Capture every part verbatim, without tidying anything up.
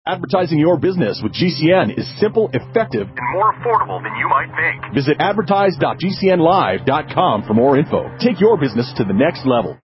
Advertising your business with G C N is simple, effective, and more affordable than you might think. Visit advertise dot g c n live dot com for more info. Take your business to the next level.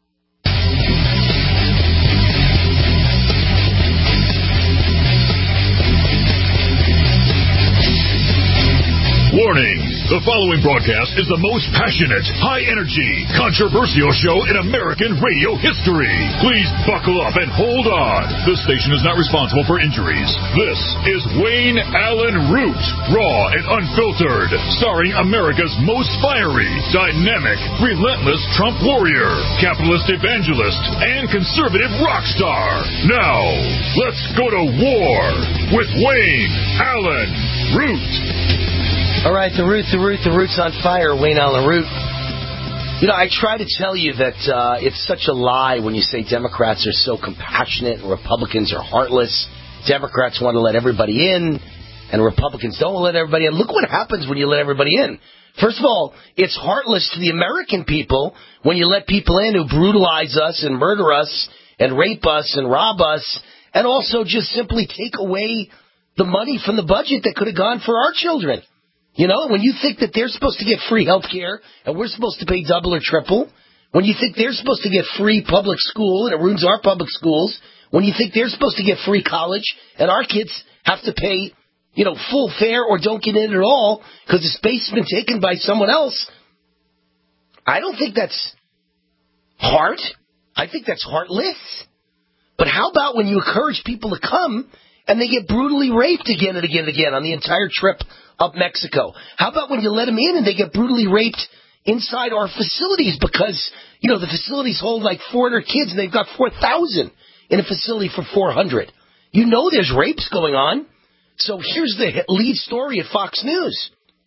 Warning! The following broadcast is the most passionate, high-energy, controversial show in American radio history. Please buckle up and hold on. This station is not responsible for injuries. This is Wayne Allen Root, raw and unfiltered, starring America's most fiery, dynamic, relentless Trump warrior, capitalist evangelist, and conservative rock star. Now, let's go to war with Wayne Allen Root. All right, the root, the root, the root's on fire, Wayne Allen Root. You know, I try to tell you that uh, it's such a lie when you say Democrats are so compassionate and Republicans are heartless. Democrats want to let everybody in, and Republicans don't let everybody in. Look what happens when you let everybody in. First of all, it's heartless to the American people when you let people in who brutalize us and murder us and rape us and rob us, and also just simply take away the money from the budget that could have gone for our children. You know, when you think that they're supposed to get free health care and we're supposed to pay double or triple, when you think they're supposed to get free public school and it ruins our public schools, when you think they're supposed to get free college and our kids have to pay, you know, full fare or don't get in at all because the space has been taken by someone else, I don't think that's heart. I think that's heartless. But how about when you encourage people to come and they get brutally raped again and again and again on the entire trip up Mexico? How about when you let them in and they get brutally raped inside our facilities because, you know, the facilities hold like four hundred kids and they've got four thousand in a facility for four hundred. You know there's rapes going on. So here's the lead story at Fox News.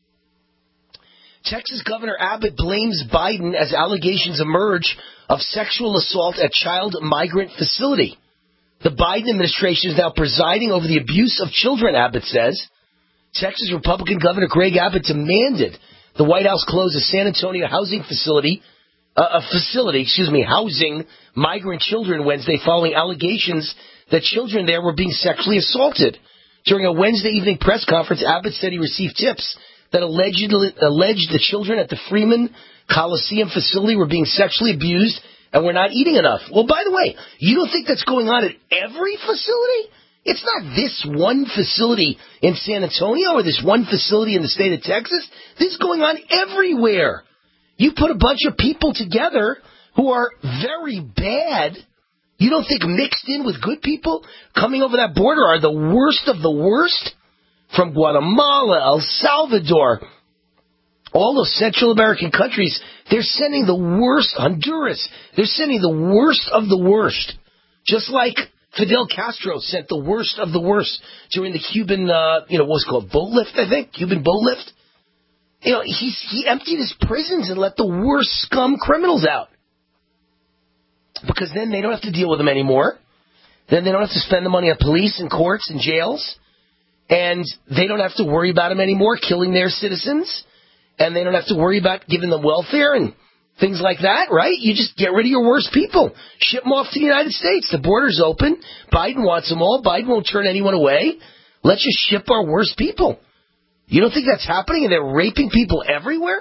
Texas Governor Abbott blames Biden as allegations emerge of sexual assault at child migrant facility. The Biden administration is now presiding over the abuse of children, Abbott says. Texas Republican Governor Greg Abbott demanded the White House close a San Antonio housing facility, uh, a facility, excuse me, housing migrant children Wednesday following allegations that children there were being sexually assaulted. During a Wednesday evening press conference, Abbott said he received tips that allegedly alleged the children at the Freeman Coliseum facility were being sexually abused and we're not eating enough. Well, by the way, you don't think that's going on at every facility? It's not this one facility in San Antonio or this one facility in the state of Texas. This is going on everywhere. You put a bunch of people together who are very bad. You don't think mixed in with good people coming over that border are the worst of the worst? From Guatemala, El Salvador, all those Central American countries, they're sending the worst. Honduras, they're sending the worst of the worst. Just like Fidel Castro sent the worst of the worst during the Cuban, uh, you know, what's it called, boat lift, I think? Cuban boat lift? You know, he's, he emptied his prisons and let the worst scum criminals out. Because then they don't have to deal with them anymore. Then they don't have to spend the money on police and courts and jails. And they don't have to worry about them anymore killing their citizens. And they don't have to worry about giving them welfare and things like that, right? You just get rid of your worst people. Ship them off to the United States. The border's open. Biden wants them all. Biden won't turn anyone away. Let's just ship our worst people. You don't think that's happening and they're raping people everywhere?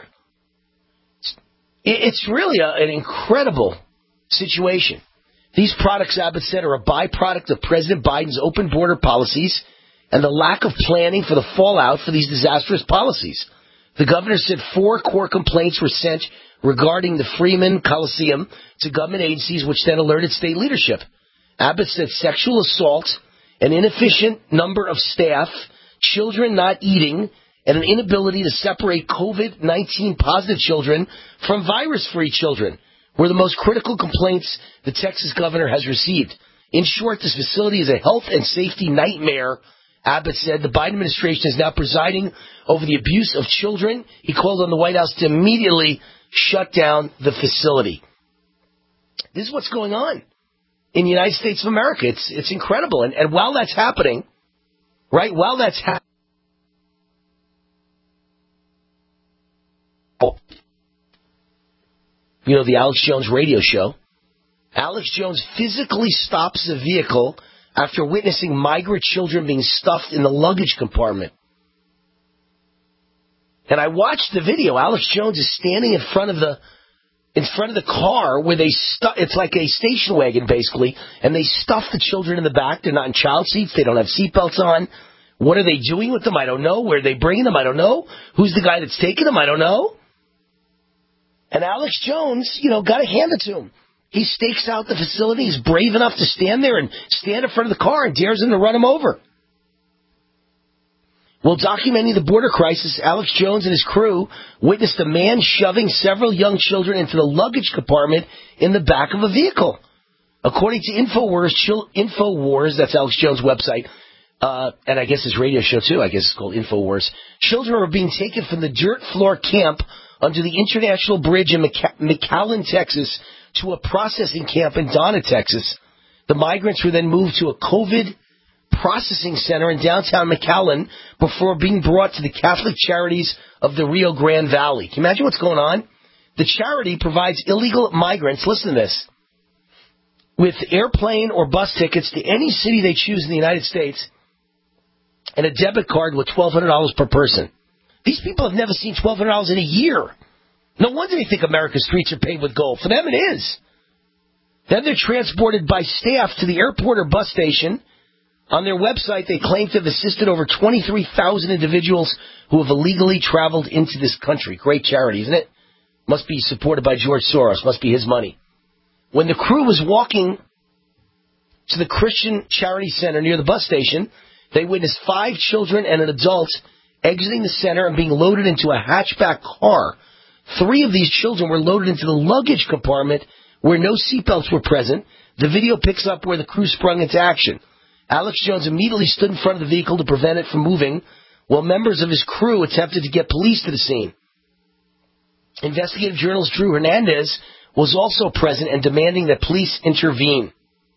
It's really a, an incredible situation. These products, Abbott said, are a byproduct of President Biden's open border policies and the lack of planning for the fallout for these disastrous policies. The governor said four core complaints were sent regarding the Freeman Coliseum to government agencies, which then alerted state leadership. Abbott said sexual assault, an inefficient number of staff, children not eating, and an inability to separate COVID nineteen positive children from virus-free children were the most critical complaints the Texas governor has received. In short, this facility is a health and safety nightmare. Abbott said the Biden administration is now presiding over the abuse of children. He called on the White House to immediately shut down the facility. This is what's going on in the United States of America. It's it's incredible. And, and while that's happening, right, while that's happening, you know, the Alex Jones radio show, Alex Jones physically stops a vehicle after witnessing migrant children being stuffed in the luggage compartment. And I watched the video. Alex Jones is standing in front of the in front of the car where they stuff. It's like a station wagon, basically, and they stuff the children in the back. They're not in child seats. They don't have seatbelts on. What are they doing with them? I don't know. Where are they bringing them? I don't know. Who's the guy that's taking them? I don't know. And Alex Jones, you know, got to hand it to him. He stakes out the facility. He's brave enough to stand there and stand in front of the car and dares him to run him over. While documenting the border crisis, Alex Jones and his crew witnessed a man shoving several young children into the luggage compartment in the back of a vehicle. According to InfoWars, Chil- InfoWars, that's Alex Jones' website, uh, and I guess his radio show too, I guess it's called InfoWars, children were being taken from the dirt floor camp under the International Bridge in McA- McAllen, Texas, to a processing camp in Donna, Texas. The migrants were then moved to a COVID processing center in downtown McAllen before being brought to the Catholic Charities of the Rio Grande Valley. Can you imagine what's going on? The charity provides illegal migrants, listen to this, with airplane or bus tickets to any city they choose in the United States and a debit card with twelve hundred dollars per person. These people have never seen twelve hundred dollars in a year. No wonder they think America's streets are paved with gold. For them it is. Then they're transported by staff to the airport or bus station. On their website, they claim to have assisted over twenty-three thousand individuals who have illegally traveled into this country. Great charity, isn't it? Must be supported by George Soros. Must be his money. When the crew was walking to the Christian Charity Center near the bus station, they witnessed five children and an adult exiting the center and being loaded into a hatchback car. Three of these children were loaded into the luggage compartment where no seatbelts were present. The video picks up where the crew sprung into action. Alex Jones immediately stood in front of the vehicle to prevent it from moving, while members of his crew attempted to get police to the scene. Investigative journalist Drew Hernandez was also present and demanding that police intervene.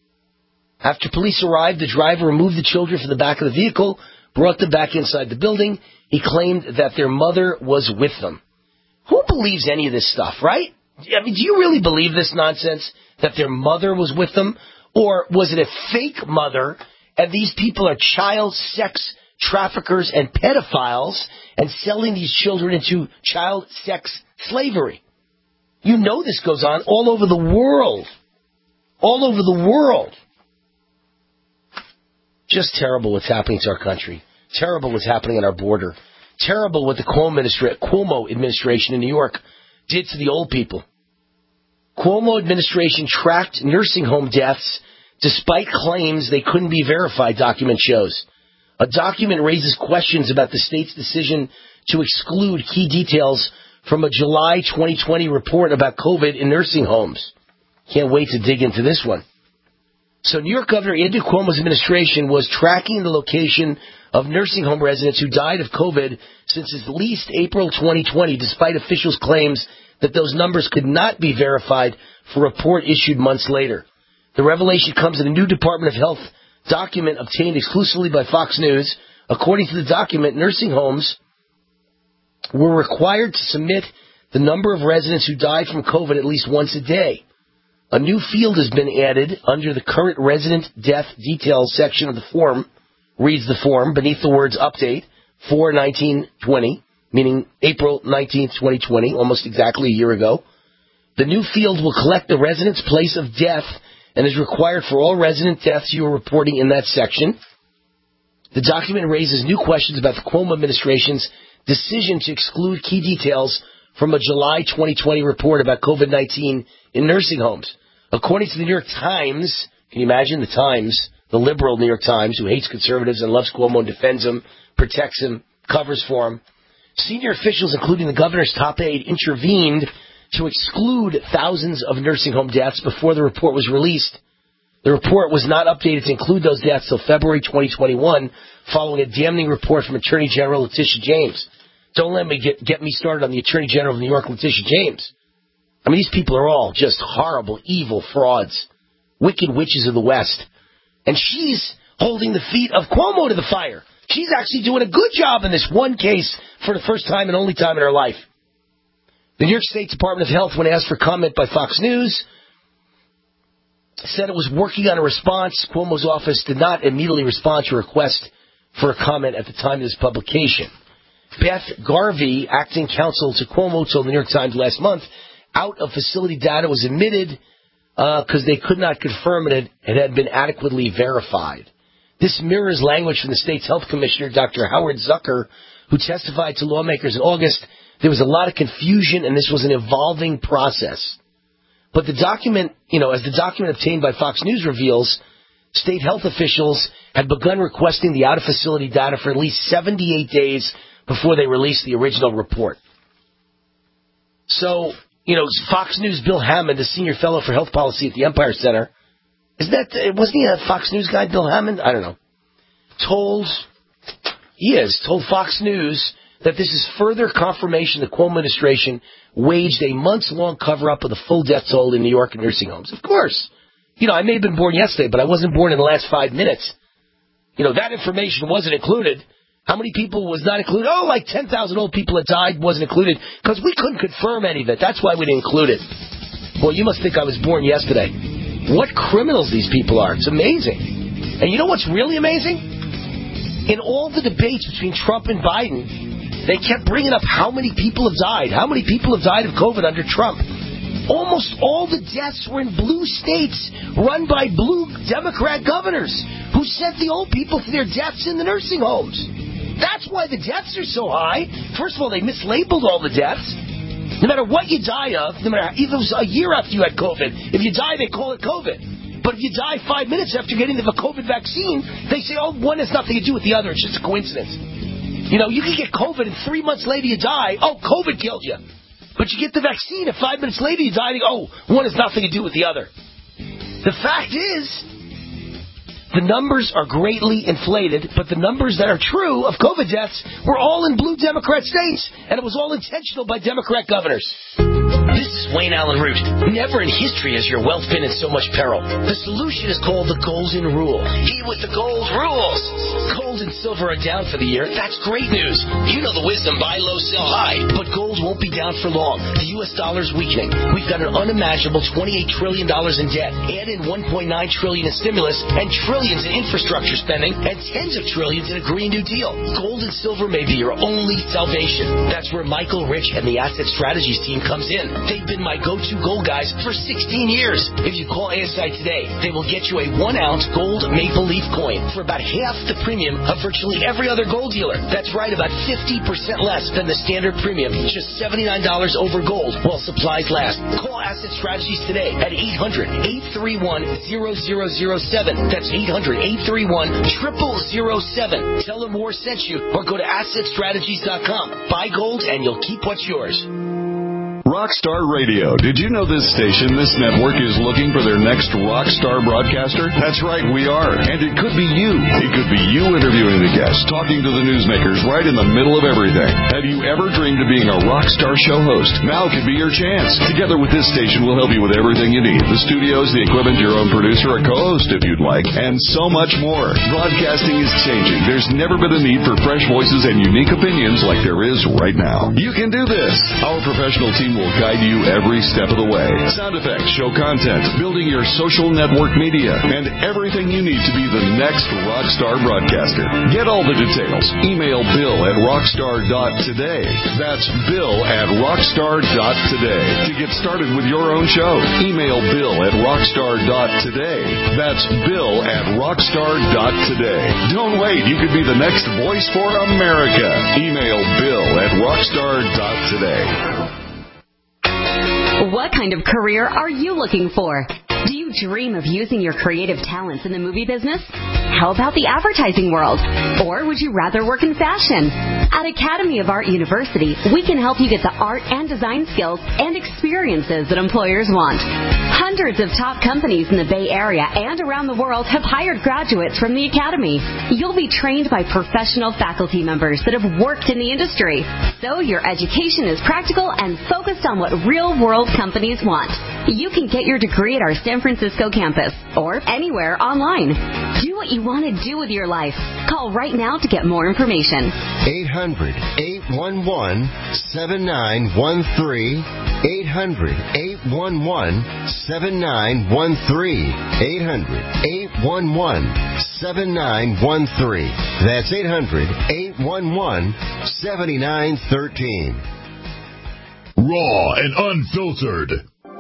After police arrived, the driver removed the children from the back of the vehicle, brought them back inside the building. He claimed that their mother was with them. Who believes any of this stuff, right? I mean, do you really believe this nonsense, that their mother was with them? Or was it a fake mother, and these people are child sex traffickers and pedophiles and selling these children into child sex slavery? You know this goes on all over the world. All over the world. Just terrible what's happening to our country. Terrible what's happening on our border. Terrible what the Cuomo, administra- Cuomo administration in New York did to the old people. Cuomo administration tracked nursing home deaths despite claims they couldn't be verified, document shows. A document raises questions about the state's decision to exclude key details from a July twenty twenty report about COVID in nursing homes. Can't wait to dig into this one. So New York Governor Andrew Cuomo's administration was tracking the location of nursing home residents who died of COVID since at least April twenty twenty, despite officials' claims that those numbers could not be verified for a report issued months later. The revelation comes in a new Department of Health document obtained exclusively by Fox News. According to the document, nursing homes were required to submit the number of residents who died from COVID at least once a day. A new field has been added under the current resident death details section of the form. Reads the form beneath the words update four nineteen twenty, meaning April nineteenth, twenty twenty, almost exactly a year ago. The new field will collect the resident's place of death and is required for all resident deaths you are reporting in that section. The document raises new questions about the Cuomo administration's decision to exclude key details from a July twenty twenty report about COVID nineteen in nursing homes. According to the New York Times, can you imagine the Times, the liberal New York Times, who hates conservatives and loves Cuomo and defends him, protects him, covers for him, senior officials, including the governor's top aide, intervened to exclude thousands of nursing home deaths before the report was released. The report was not updated to include those deaths until February twenty twenty-one, following a damning report from Attorney General Letitia James. Don't let me get, get me started on the Attorney General of New York, Letitia James. I mean, these people are all just horrible, evil frauds, wicked witches of the West. And she's holding the feet of Cuomo to the fire. She's actually doing a good job in this one case for the first time and only time in her life. The New York State Department of Health, when asked for comment by Fox News, said it was working on a response. Cuomo's office did not immediately respond to a request for a comment at the time of this publication. Beth Garvey, acting counsel to Cuomo, told the New York Times last month, out of facility data was admitted because uh, they could not confirm it, it had been adequately verified. This mirrors language from the state's health commissioner, Doctor Howard Zucker, who testified to lawmakers in August. There was a lot of confusion, and this was an evolving process. But the document, you know, as the document obtained by Fox News reveals, state health officials had begun requesting the out-of-facility data for at least seventy-eight days before they released the original report. So, you know, Fox News' Bill Hammond, the senior fellow for health policy at the Empire Center, isn't that, wasn't he a Fox News guy, Bill Hammond? I don't know. Told, he is, told Fox News that this is further confirmation the Cuomo administration waged a months-long cover-up of the full death toll in New York and nursing homes. Of course. You know, I may have been born yesterday, but I wasn't born in the last five minutes. You know, that information wasn't included. How many people was not included? Oh, like ten thousand old people that died wasn't included because we couldn't confirm any of it. That's why we didn't include it. Boy, you must think I was born yesterday. What criminals these people are. It's amazing. And you know what's really amazing? In all the debates between Trump and Biden, they kept bringing up how many people have died. How many people have died of COVID under Trump? Almost all the deaths were in blue states run by blue Democrat governors who sent the old people to their deaths in the nursing homes. That's why the deaths are so high. First of all, they mislabeled all the deaths. No matter what you die of, no matter if it was a year after you had COVID, if you die, they call it COVID. But if you die five minutes after getting the COVID vaccine, they say, oh, one has nothing to do with the other. It's just a coincidence. You know, you can get COVID and three months later you die. Oh, COVID killed you. But you get the vaccine and five minutes later you die. And you go, oh, one has nothing to do with the other. The fact is, the numbers are greatly inflated, but the numbers that are true of COVID deaths were all in blue Democrat states, and it was all intentional by Democrat governors. This is Wayne Allen Root. Never in history has your wealth been in so much peril. The solution is called the Golden Rule. Eat with the gold rules. Gold and silver are down for the year. That's great news. You know the wisdom, buy low, sell high. But gold won't be down for long. The U S dollar's weakening. We've got an unimaginable twenty-eight trillion dollars in debt. Add in one point nine trillion dollars in stimulus and trillions in infrastructure spending and tens of trillions in a Green New Deal. Gold and silver may be your only salvation. That's where Michael Rich and the Asset Strategies team comes in. They've been my go-to gold guys for sixteen years. If you call A S I today, they will get you a one-ounce gold maple leaf coin for about half the premium of virtually every other gold dealer. That's right, about fifty percent less than the standard premium. Just seventy-nine dollars over gold while supplies last. Call Asset Strategies today at eight hundred, eight three one, zero zero zero seven. That's eight hundred, eight three one, zero zero zero seven. Tell them War sent you or go to asset strategies dot com. Buy gold and you'll keep what's yours. Rockstar Radio. Did you know this station, this network, is looking for their next rock star broadcaster? That's right, we are. And it could be you. It could be you interviewing the guests, talking to the newsmakers right in the middle of everything. Have you ever dreamed of being a rock star show host? Now could be your chance. Together with this station, we'll help you with everything you need. The studios, the equipment, your own producer, a co-host if you'd like, and so much more. Broadcasting is changing. There's never been a need for fresh voices and unique opinions like there is right now. You can do this. Our professional team will guide you every step of the way. Sound effects, show content, building your social network media, and everything you need to be the next rockstar broadcaster. Get all the details. Email Bill at rockstar dot today. That's Bill at rockstar dot today. To get started with your own show, email Bill at rockstar dot today. That's Bill at rockstar dot today. Don't wait. You could be the next voice for America. Email Bill at rockstar dot today. What kind of career are you looking for? Do you dream of using your creative talents in the movie business? How about the advertising world? Or would you rather work in fashion? At Academy of Art University, we can help you get the art and design skills and experiences that employers want. Hundreds of top companies in the Bay Area and around the world have hired graduates from the Academy. You'll be trained by professional faculty members that have worked in the industry. So your education is practical and focused on what real-world companies want. You can get your degree at our San Francisco campus or anywhere online. Do what you want to do with your life. Call right now to get more information. eight hundred, eight one one, seven nine one three. eight hundred, eight one one, seven nine one three. eight hundred, eight one one, seven nine one three. That's eight hundred, eight one one, seven nine one three. Raw and unfiltered.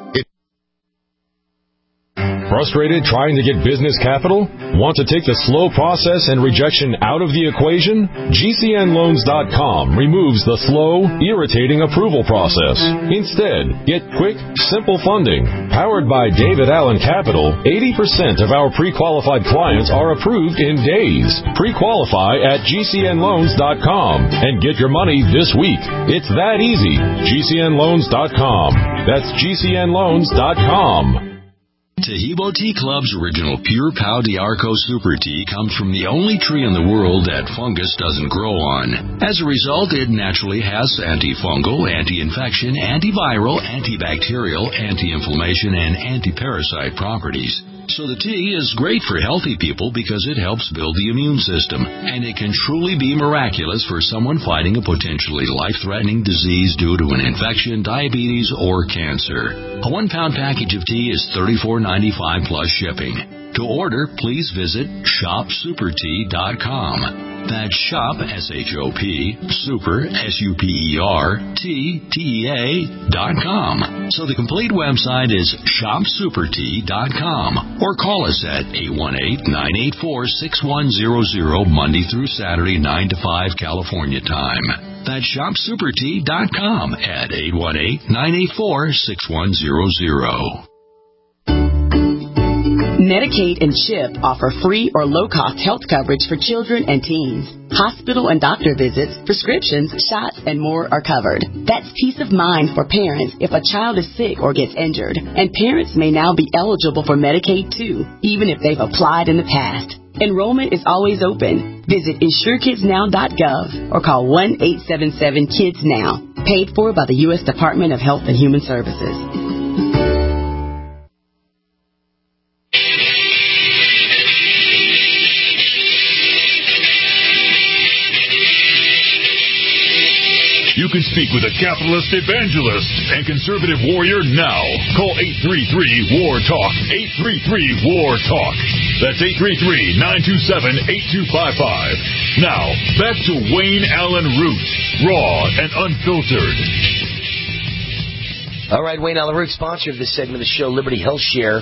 Frustrated trying to get business capital? Want to take the slow process and rejection out of the equation? G C N loans dot com removes the slow, irritating approval process. Instead, get quick, simple funding. Powered by David Allen Capital, eighty percent of our pre-qualified clients are approved in days. Pre-qualify at G C N loans dot com and get your money this week. It's that easy. G C N loans dot com. That's G C N loans dot com. Tahibo Tea Club's original Pure Pau D'Arco Super Tea comes from the only tree in the world that fungus doesn't grow on. As a result, it naturally has antifungal, anti-infection, antiviral, antibacterial, anti-inflammation, and anti-parasite properties. So the tea is great for healthy people because it helps build the immune system, and it can truly be miraculous for someone fighting a potentially life-threatening disease due to an infection, diabetes, or cancer. A one-pound package of tea is thirty-four ninety-five plus shipping. To order, please visit shop super tea dot com. That's shop, S H O P, super, S U P E R, T, T E A, dot com. So the complete website is shop super tea dot com. Or call us at eight one eight, nine eight four, six one zero zero Monday through Saturday, nine to five California time. That's shop super tea dot com at eight one eight, nine eight four, six one zero zero. Medicaid and CHIP offer free or low-cost health coverage for children and teens. Hospital and doctor visits, prescriptions, shots, and more are covered. That's peace of mind for parents if a child is sick or gets injured. And parents may now be eligible for Medicaid, too, even if they've applied in the past. Enrollment is always open. Visit insure kids now dot gov or call one eight seven seven kids now. Paid for by the U S Department of Health and Human Services. You can speak with a capitalist evangelist and conservative warrior now. Call eight three three, W A R, TALK. eight three three, W A R, TALK. That's eight three three, nine two seven, eight two five five. Now, back to Wayne Allen Root, raw and unfiltered. All right, Wayne Allen Root, sponsor of this segment of the show, Liberty Health Share.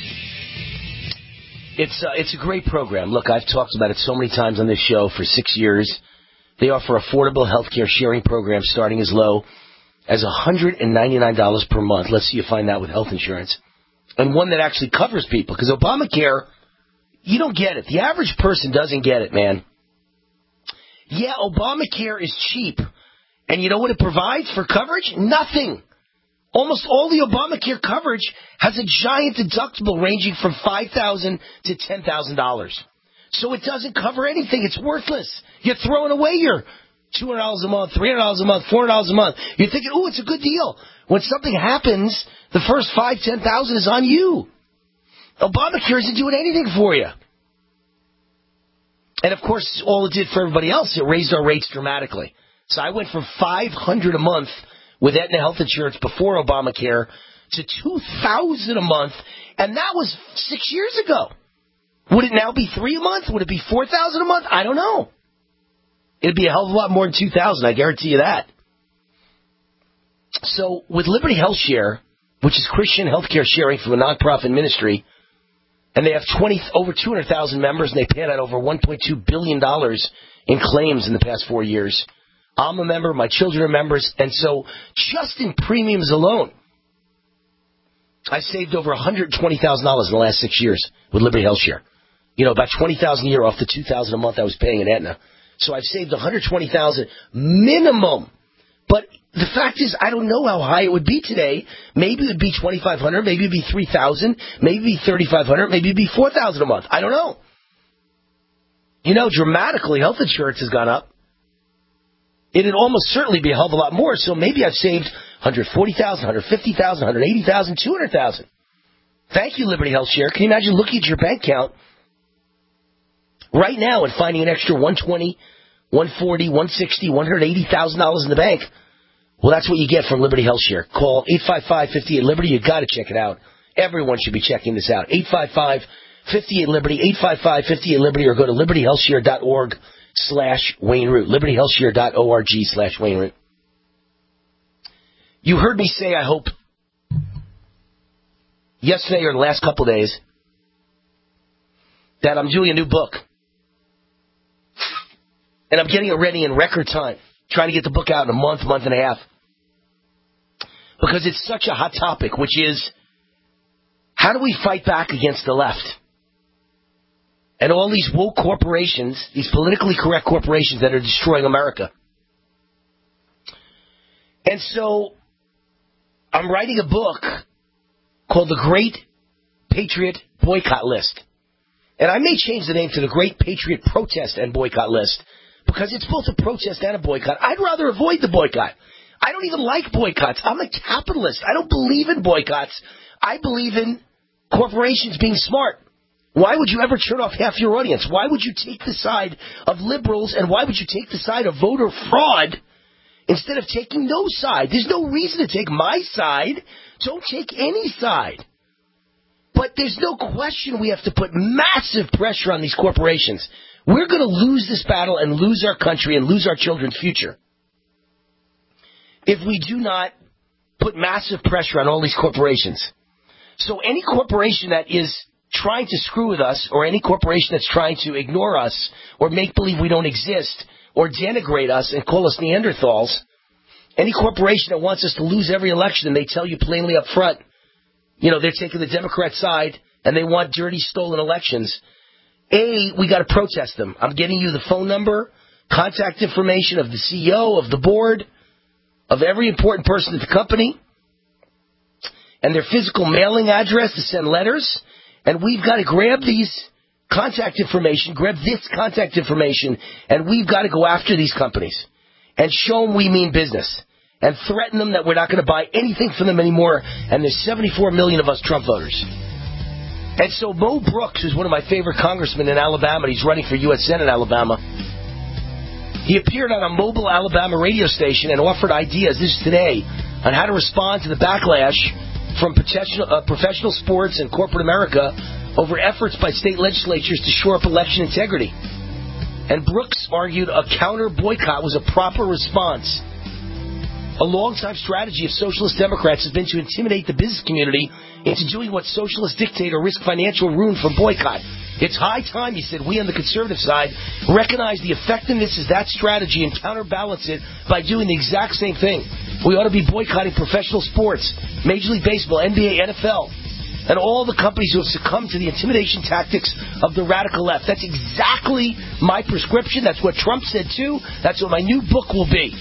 It's, uh, it's a great program. Look, I've talked about it so many times on this show for six years. They offer affordable health care sharing programs starting as low as one hundred ninety-nine dollars per month. Let's see you find that with health insurance. And one that actually covers people. Because Obamacare, you don't get it. The average person doesn't get it, man. Yeah, Obamacare is cheap. And you know what it provides for coverage? Nothing. Almost all the Obamacare coverage has a giant deductible ranging from five thousand dollars to ten thousand dollars. So it doesn't cover anything. It's worthless. You're throwing away your two hundred dollars a month, three hundred dollars a month, four hundred dollars a month. You're thinking, oh, it's a good deal. When something happens, the first five, ten thousand is on you. Obamacare isn't doing anything for you. And of course, all it did for everybody else, it raised our rates dramatically. So I went from five hundred dollars a month with Aetna health insurance before Obamacare to two thousand dollars a month, and that was six years ago. Would it now be three a month? Would it be four thousand a month? I don't know. It'd be a hell of a lot more than two thousand. I guarantee you that. So with Liberty Health Share, which is Christian healthcare sharing through a nonprofit ministry, and they have twenty over two hundred thousand members, and they paid out over one point two billion dollars in claims in the past four years. I'm a member. My children are members, and so just in premiums alone, I saved over one hundred twenty thousand dollars in the last six years with Liberty Health Share. You know, about twenty thousand dollars a year off the two thousand dollars a month I was paying in Aetna. So I've saved one hundred twenty thousand dollars minimum. But the fact is, I don't know how high it would be today. Maybe it would be twenty-five hundred dollars, maybe it would be three thousand dollars, maybe it would be thirty-five hundred dollars, maybe it would be four thousand dollars a month. I don't know. You know, dramatically, health insurance has gone up. It'd almost certainly be a hell of a lot more, so maybe I've saved one hundred forty thousand dollars, one hundred fifty thousand dollars, one hundred eighty thousand dollars, two hundred thousand dollars. Thank you, Liberty Health Share. Can you imagine looking at your bank account right now and finding an extra one hundred twenty thousand dollars, one hundred forty thousand dollars, one hundred sixty thousand dollars, one hundred eighty thousand dollars in the bank Well, that's what you get from Liberty Health Share. Call eight five five, five eight, Liberty. You got to check it out. Everyone should be checking this out. eight five five, five eight, Liberty. eight five five, five eight, Liberty, or go to liberty health share dot org slash Wayne Root. liberty health share dot org slash Wayne Root. You heard me say, I hope, yesterday or the last couple of days, that I'm doing a new book. And I'm getting it ready in record time. Trying to get the book out in a month, month and a half. Because it's such a hot topic, which is, how do we fight back against the left? And all these woke corporations, these politically correct corporations that are destroying America. And so, I'm writing a book called The Great Patriot Boycott List. And I may change the name to The Great Patriot Protest and Boycott List, because it's both a protest and a boycott. I'd rather avoid the boycott. I don't even like boycotts. I'm a capitalist. I don't believe in boycotts. I believe in corporations being smart. Why would you ever turn off half your audience? Why would you take the side of liberals, and why would you take the side of voter fraud instead of taking no side? There's no reason to take my side. Don't take any side. But there's no question we have to put massive pressure on these corporations. We're going to lose this battle and lose our country and lose our children's future if we do not put massive pressure on all these corporations. So any corporation that is trying to screw with us, or any corporation that's trying to ignore us or make believe we don't exist or denigrate us and call us Neanderthals, any corporation that wants us to lose every election, and they tell you plainly up front, you know, they're taking the Democrat side and they want dirty, stolen elections, A, we got to protest them. I'm getting you the phone number, contact information of the C E O, of the board, of every important person at the company, and their physical mailing address to send letters. And we've got to grab these contact information, grab this contact information, and we've got to go after these companies and show them we mean business and threaten them that we're not going to buy anything from them anymore. And there's seventy-four million of us Trump voters. And so Mo Brooks, who's one of my favorite congressmen in Alabama, he's running for U S Senate in Alabama, he appeared on a mobile Alabama radio station and offered ideas, this is today, on how to respond to the backlash from professional, uh, professional sports and corporate America over efforts by state legislatures to shore up election integrity. And Brooks argued a counter boycott was a proper response. A long-time strategy of socialist Democrats has been to intimidate the business community into doing what socialists dictate or risk financial ruin from boycott. It's high time, he said, we on the conservative side recognize the effectiveness of that strategy and counterbalance it by doing the exact same thing. We ought to be boycotting professional sports, Major League Baseball, N B A, N F L, and all the companies who have succumbed to the intimidation tactics of the radical left. That's exactly my prescription. That's what Trump said, too. That's what my new book will be.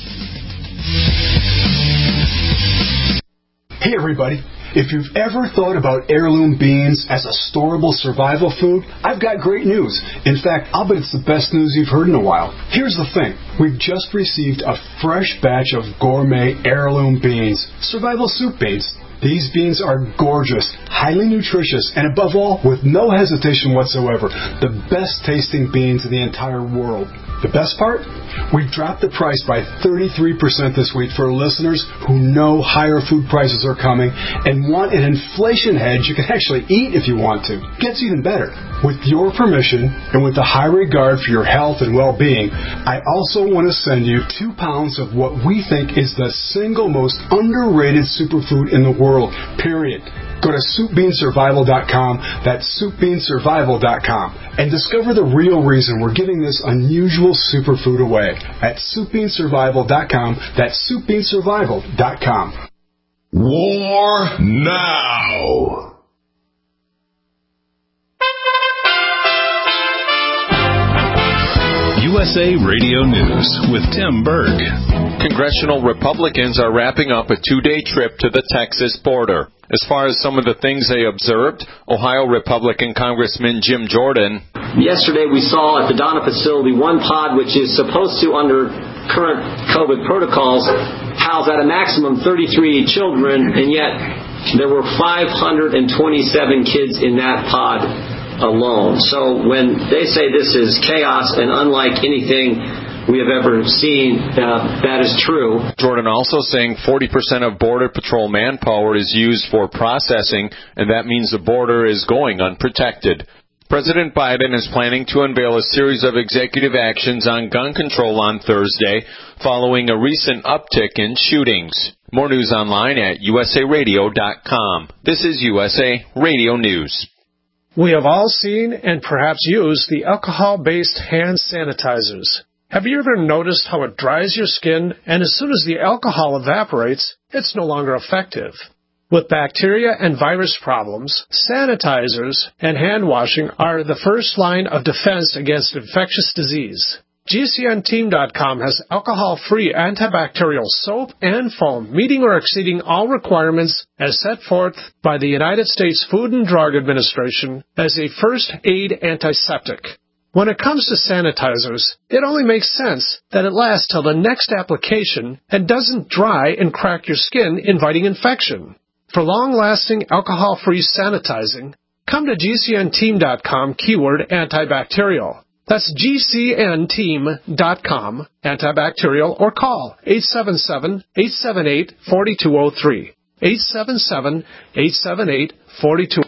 Hey, everybody. If you've ever thought about heirloom beans as a storable survival food, I've got great news. In fact, I'll bet it's the best news you've heard in a while. Here's the thing. We've just received a fresh batch of gourmet heirloom beans, survival soup beans. These beans are gorgeous, highly nutritious, and above all, with no hesitation whatsoever, the best tasting beans in the entire world. The best part? We've dropped the price by thirty-three percent this week for listeners who know higher food prices are coming and want an inflation hedge you can actually eat if you want to. Gets even better. With your permission and with a high regard for your health and well-being, I also want to send you two pounds of what we think is the single most underrated superfood in the world, period. Go to soup bean survival dot com, that's soup bean survival dot com, and discover the real reason we're giving this unusual superfood away at soup bean survival dot com, that's soup bean survival dot com. War now! U S A Radio News with Tim Berg. Congressional Republicans are wrapping up a two-day trip to the Texas border. As far as some of the things they observed, Ohio Republican Congressman Jim Jordan. Yesterday we saw at the Donna facility one pod which is supposed to, under current COVID protocols, house at a maximum thirty-three children, and yet there were five hundred twenty-seven kids in that pod alone. So when they say this is chaos and unlike anything we have ever seen. Uh, that is true. Jordan also saying forty percent of Border Patrol manpower is used for processing, and that means the border is going unprotected. President Biden is planning to unveil a series of executive actions on gun control on Thursday, following a recent uptick in shootings. More news online at U S A radio dot com. This is U S A Radio News. We have all seen and perhaps used the alcohol-based hand sanitizers. Have you ever noticed how it dries your skin, and as soon as the alcohol evaporates, it's no longer effective? With bacteria and virus problems, sanitizers and hand washing are the first line of defense against infectious disease. G C N team dot com has alcohol-free antibacterial soap and foam, meeting or exceeding all requirements as set forth by the United States Food and Drug Administration as a first aid antiseptic. When it comes to sanitizers, it only makes sense that it lasts till the next application and doesn't dry and crack your skin, inviting infection. For long-lasting alcohol-free sanitizing, come to G C N team dot com keyword antibacterial. That's G C N team dot com, antibacterial, or call eight seven seven, eight seven eight, four two zero three. eight seven seven, eight seven eight, four two zero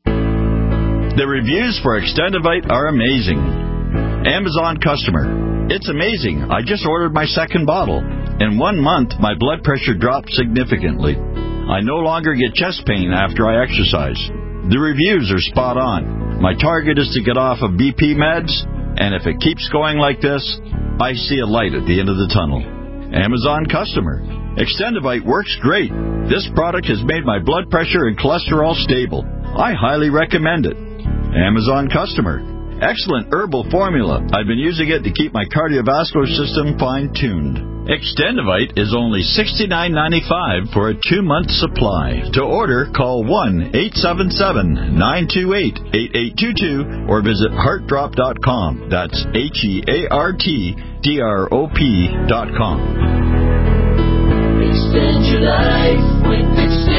three. The reviews for Extendivite are amazing. Amazon customer. It's amazing. I just ordered my second bottle. In one month, my blood pressure dropped significantly. I no longer get chest pain after I exercise. The reviews are spot on. My target is to get off of B P meds, and if it keeps going like this, I see a light at the end of the tunnel. Amazon customer. Extendivite works great. This product has made my blood pressure and cholesterol stable. I highly recommend it. Amazon customer. Excellent herbal formula. I've been using it to keep my cardiovascular system fine-tuned. Extendivite is only sixty-nine ninety-five for a two-month supply. To order, call one eight seven seven, nine two eight, eight eight two two or visit heart drop dot com. That's H E A R T D R O P dot com. Extend your life with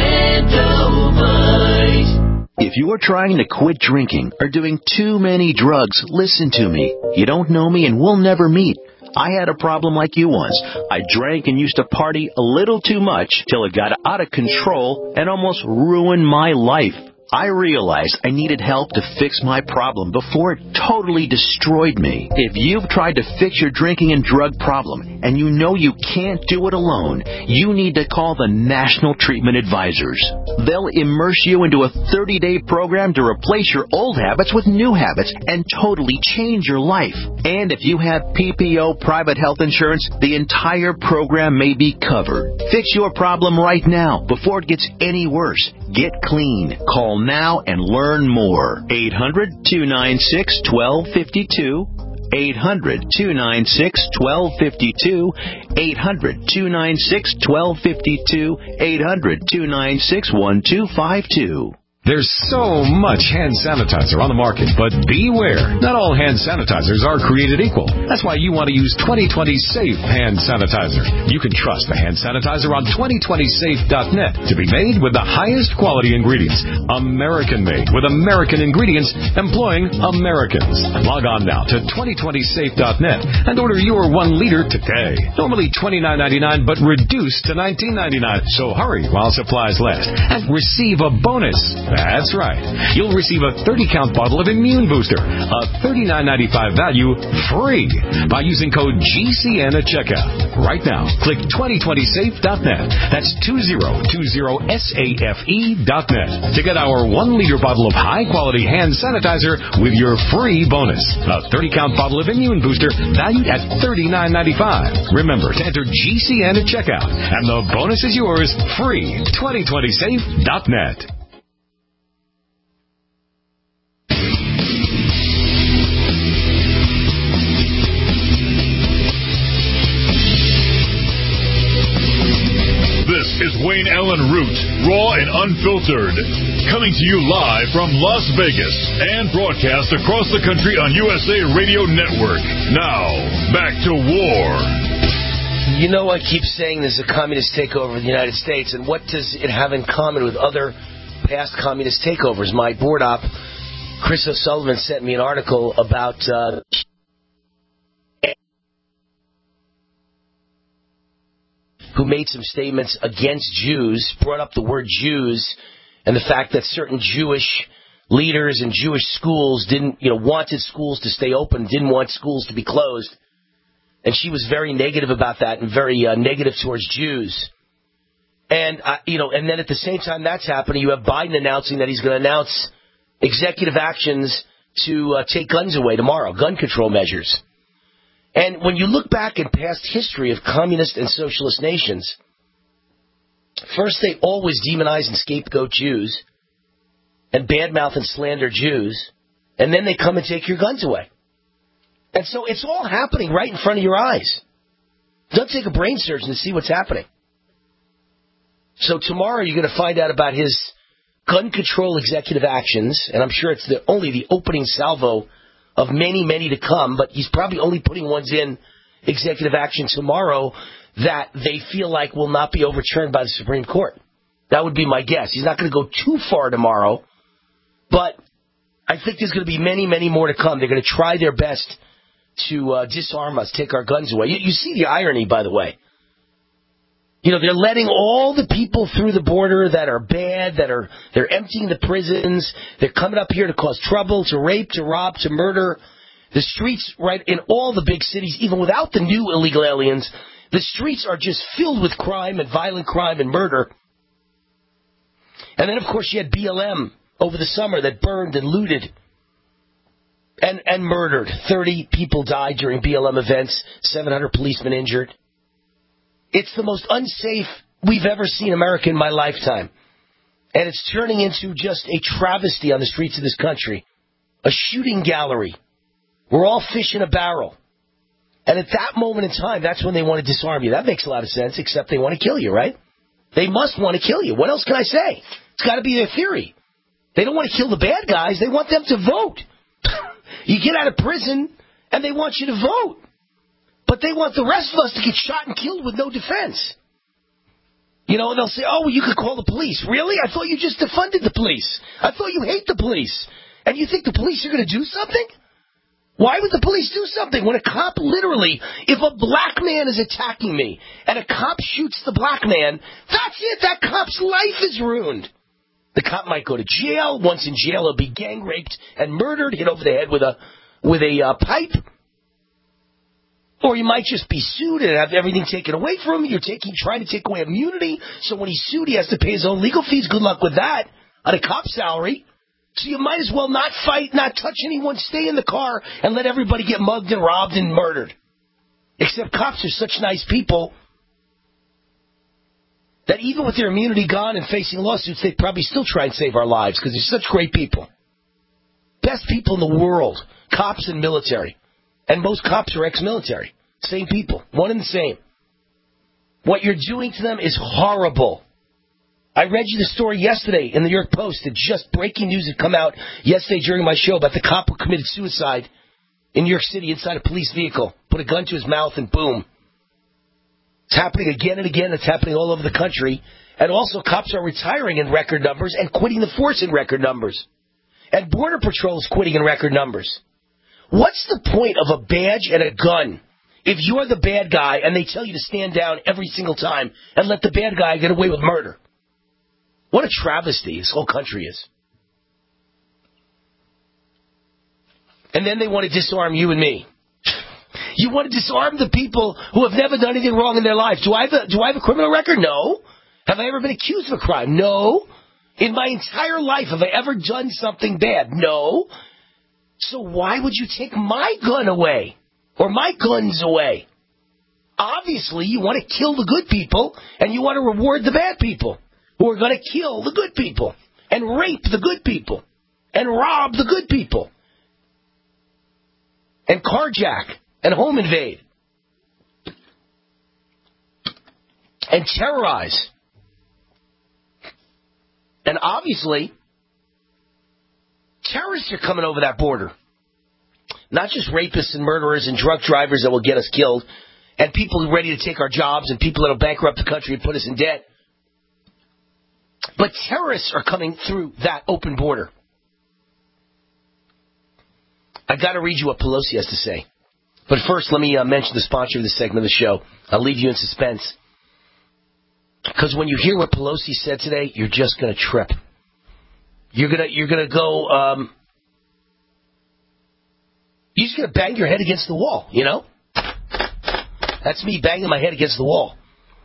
Extendivite. If you are trying to quit drinking or doing too many drugs, listen to me. You don't know me and we'll never meet. I had a problem like you once. I drank and used to party a little too much till it got out of control and almost ruined my life. I realized I needed help to fix my problem before it totally destroyed me. If you've tried to fix your drinking and drug problem and you know you can't do it alone, you need to call the National Treatment Advisors. They'll immerse you into a thirty-day program to replace your old habits with new habits and totally change your life. And if you have P P O private health insurance, the entire program may be covered. Fix your problem right now before it gets any worse. Get clean. Call now and learn more. eight hundred, two nine six, one two five two. eight hundred, two nine six, one two five two. eight hundred, two nine six, one two five two. eight hundred, two nine six, one two five two. There's so much hand sanitizer on the market, but beware. Not all hand sanitizers are created equal. That's why you want to use twenty twenty Safe Hand Sanitizer. You can trust the hand sanitizer on twenty twenty safe dot net to be made with the highest quality ingredients. American-made with American ingredients employing Americans. Log on now to twenty twenty safe dot net and order your one liter today. Normally twenty-nine ninety-nine, but reduced to nineteen ninety-nine. So hurry while supplies last and receive a bonus. That's right. You'll receive a thirty count bottle of Immune Booster, a thirty-nine ninety-five value, free by using code G C N at checkout. Right now, click twenty twenty safe dot net. That's two zero two zero safe dot net to get our one liter bottle of high-quality hand sanitizer with your free bonus. A thirty count bottle of Immune Booster valued at thirty-nine ninety-five. Remember to enter G C N at checkout, and the bonus is yours free. twenty twenty safe dot net. This is Wayne Allen Root, raw and unfiltered, coming to you live from Las Vegas and broadcast across the country on U S A Radio Network. Now, back to war. You know, I keep saying there's a communist takeover of the United States, and what does it have in common with other past communist takeovers? My board op, Chris O'Sullivan, sent me an article about... Uh, who made some statements against Jews, brought up the word Jews and the fact that certain Jewish leaders and Jewish schools didn't, you know, wanted schools to stay open, didn't want schools to be closed. And she was very negative about that and very uh, negative towards Jews. And, uh, you know, and then at the same time that's happening, you have Biden announcing that he's going to announce executive actions to uh, take guns away tomorrow, gun control measures. And when you look back in past history of communist and socialist nations, first they always demonize and scapegoat Jews and badmouth and slander Jews, and then they come and take your guns away. And so it's all happening right in front of your eyes. Don't take a brain surgeon to see what's happening. So tomorrow you're going to find out about his gun control executive actions, and I'm sure it's the, only the opening salvo of many, many to come, but he's probably only putting ones in executive action tomorrow that they feel like will not be overturned by the Supreme Court. That would be my guess. He's not going to go too far tomorrow, but I think there's going to be many, many more to come. They're going to try their best to uh, disarm us, take our guns away. You, you see the irony, by the way. You know, they're letting all the people through the border that are bad, that are, they're emptying the prisons, they're coming up here to cause trouble, to rape, to rob, to murder. The streets, right, in all the big cities, even without the new illegal aliens, the streets are just filled with crime and violent crime and murder. And then, of course, you had B L M over the summer that burned and looted and, and murdered. thirty people died during B L M events, seven hundred policemen injured. It's the most unsafe we've ever seen America in my lifetime. And it's turning into just a travesty on the streets of this country. A shooting gallery. We're all fish in a barrel. And at that moment in time, that's when they want to disarm you. That makes a lot of sense, except they want to kill you, right? They must want to kill you. What else can I say? It's got to be their theory. They don't want to kill the bad guys. They want them to vote. You get out of prison, and they want you to vote. But they want the rest of us to get shot and killed with no defense. You know, and they'll say, oh, well, you could call the police. Really? I thought you just defunded the police. I thought you hate the police. And you think the police are going to do something? Why would the police do something when a cop literally, if a black man is attacking me and a cop shoots the black man, that's it. That cop's life is ruined. The cop might go to jail. Once in jail, he'll be gang raped and murdered, hit over the head with a with a uh, pipe. Or you might just be sued and have everything taken away from him. You're taking, trying to take away immunity. So when he's sued, he has to pay his own legal fees. Good luck with that on a cop salary. So you might as well not fight, not touch anyone, stay in the car, and let everybody get mugged and robbed and murdered. Except cops are such nice people that even with their immunity gone and facing lawsuits, they'd probably still try and save our lives because they're such great people. Best people in the world, cops and military. And most cops are ex-military. Same people. One and the same. What you're doing to them is horrible. I read you the story yesterday in the New York Post. That just breaking news had come out yesterday during my show about the cop who committed suicide in New York City inside a police vehicle. Put a gun to his mouth and boom. It's happening again and again. It's happening all over the country. And also cops are retiring in record numbers and quitting the force in record numbers. And Border Patrol is quitting in record numbers. What's the point of a badge and a gun if you're the bad guy and they tell you to stand down every single time and let the bad guy get away with murder? What a travesty this whole country is. And then they want to disarm you and me. You want to disarm the people who have never done anything wrong in their life. Do I have a, do I have a criminal record? No. Have I ever been accused of a crime? No. In my entire life, have I ever done something bad? No. So why would you take my gun away? Or my guns away? Obviously, you want to kill the good people, and you want to reward the bad people who are going to kill the good people, and rape the good people, and rob the good people, and carjack, and home invade, and terrorize. And obviously, terrorists are coming over that border. Not just rapists and murderers and drug drivers that will get us killed, and people who are ready to take our jobs, and people that will bankrupt the country and put us in debt. But terrorists are coming through that open border. I got to read you what Pelosi has to say. But first, let me uh, mention the sponsor of this segment of the show. I'll leave you in suspense. Because when you hear what Pelosi said today, you're just going to trip. You're gonna you're gonna go. Um, you're just gonna bang your head against the wall. You know, that's me banging my head against the wall.